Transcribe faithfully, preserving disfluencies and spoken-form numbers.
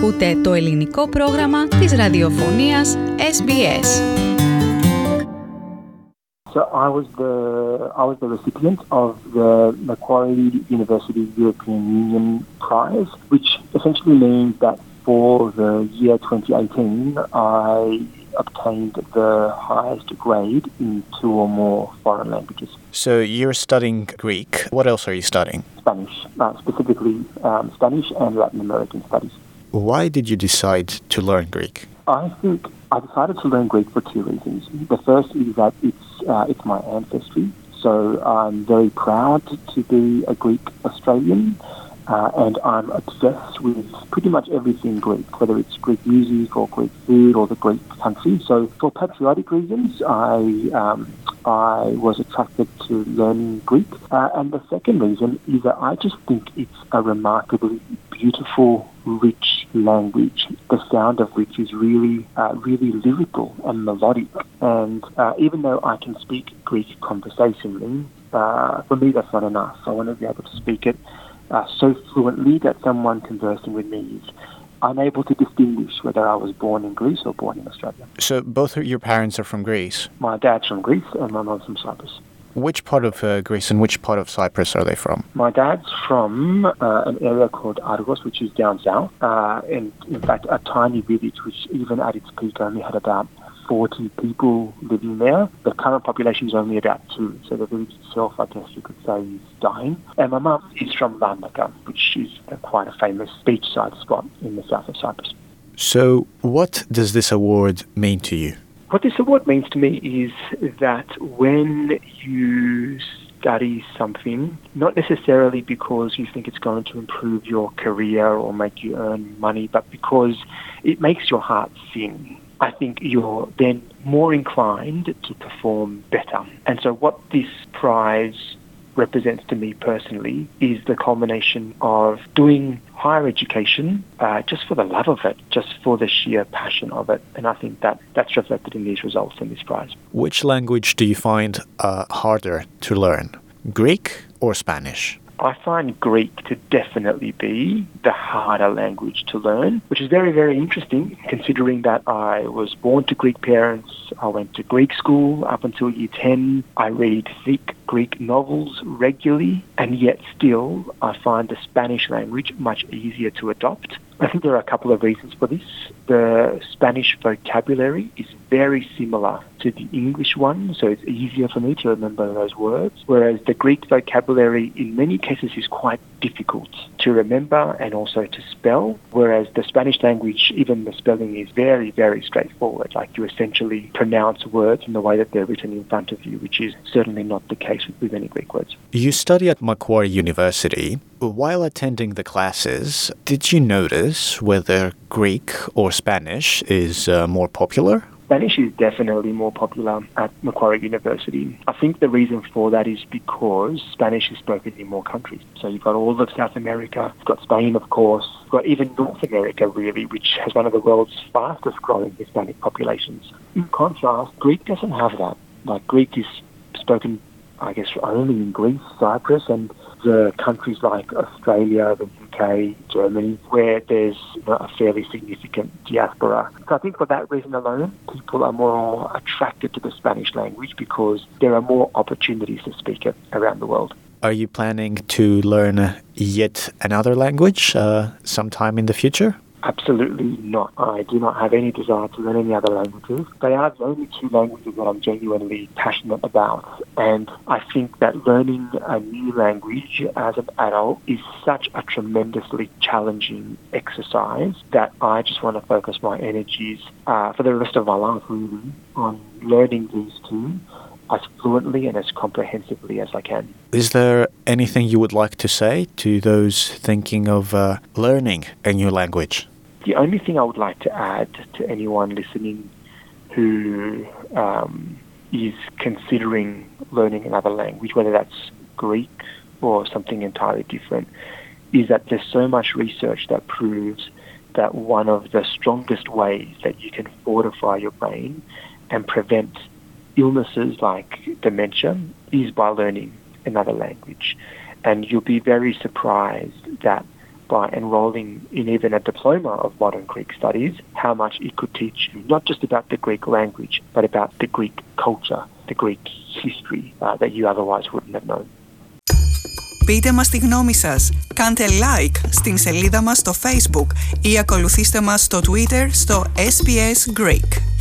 Ακούτε το ελληνικό πρόγραμμα της ραδιοφωνίας ες μπι ες. So I was the I was the recipient of the Macquarie University European Union Prize, which essentially means that for the year twenty eighteen, I obtained the highest grade in two or more foreign languages. So you're studying Greek. What else are you studying? Spanish, uh, specifically um, Spanish and Latin American studies. Why did you decide to learn Greek? I think I decided to learn Greek for two reasons. The first is that it's uh, it's my ancestry, so I'm very proud to be a Greek Australian, uh, and I'm obsessed with pretty much everything Greek, whether it's Greek music or Greek food or the Greek country. So for patriotic reasons, I um, I was attracted to learning Greek, uh, and the second reason is that I just think it's a remarkably beautiful, rich language, the sound of which is really, uh, really lyrical and melodic. And uh, even though I can speak Greek conversationally, uh, for me that's not enough. I want to be able to speak it uh, so fluently that someone conversing with me is unable to distinguish whether I was born in Greece or born in Australia. So both of your parents are from Greece. My dad's from Greece and my mom's from Cyprus. Which part of uh, Greece and which part of Cyprus are they from? My dad's from uh, an area called Argos, which is down south, uh, and in fact a tiny village which even at its peak only had about forty people living there. The current population is only about two, so the village itself, I guess you could say, is dying. And my mum is from Larnaca, which is uh, quite a famous beachside spot in the south of Cyprus. So what does this award mean to you? What this award means to me is that when you study something, not necessarily because you think it's going to improve your career or make you earn money, but because it makes your heart sing, I think you're then more inclined to perform better. And so what this prize represents to me personally is the culmination of doing higher education uh, just for the love of it, just for the sheer passion of it. And I think that that's reflected in these results in this prize. Which language do you find uh, harder to learn, Greek or Spanish? I find Greek to definitely be the harder language to learn, which is very, very interesting considering that I was born to Greek parents. I went to Greek school up until year ten. I read thick Greek novels regularly, and yet still I find the Spanish language much easier to adopt. I think there are a couple of reasons for this. The Spanish vocabulary is very similar to the English one, so it's easier for me to remember those words, whereas the Greek vocabulary in many cases is quite difficult to remember and also to spell, whereas the Spanish language, even the spelling is very, very straightforward. Like you essentially pronounce words in the way that they're written in front of you, which is certainly not the case with, with many Greek words. You study at Macquarie University. While attending the classes, did you notice whether Greek or Spanish is uh, more popular? Spanish is definitely more popular at Macquarie University. I think the reason for that is because Spanish is spoken in more countries. So you've got all of South America, you've got Spain, of course, you've got even North America, really, which has one of the world's fastest growing Hispanic populations. In contrast, Greek doesn't have that. Like, Greek is spoken, I guess, only in Greece, Cyprus, and the countries like Australia, the U K, Germany, where there's, you know, a fairly significant diaspora. So I think for that reason alone, people are more attracted to the Spanish language because there are more opportunities to speak it around the world. Are you planning to learn yet another language uh, sometime in the future? Absolutely not. I do not have any desire to learn any other languages. They are the only two languages that I'm genuinely passionate about. And I think that learning a new language as an adult is such a tremendously challenging exercise that I just want to focus my energies uh, for the rest of my life, really, on learning these two as fluently and as comprehensively as I can. Is there anything you would like to say to those thinking of uh, learning a new language? The only thing I would like to add to anyone listening who um, is considering learning another language, whether that's Greek or something entirely different, is that there's so much research that proves that one of the strongest ways that you can fortify your brain and prevent illnesses like dementia is by learning another language. And you'll be very surprised that by enrolling in even a diploma of modern Greek studies, how much it could teach you, not just about the Greek language, but about the Greek culture, the Greek history uh, that you otherwise wouldn't have known. Πείτε μας τη γνώμη σας, κάντε like στην σελίδα μας στο Facebook ή ακολουθήστε μας στο Twitter στο ες μπι ες Greek.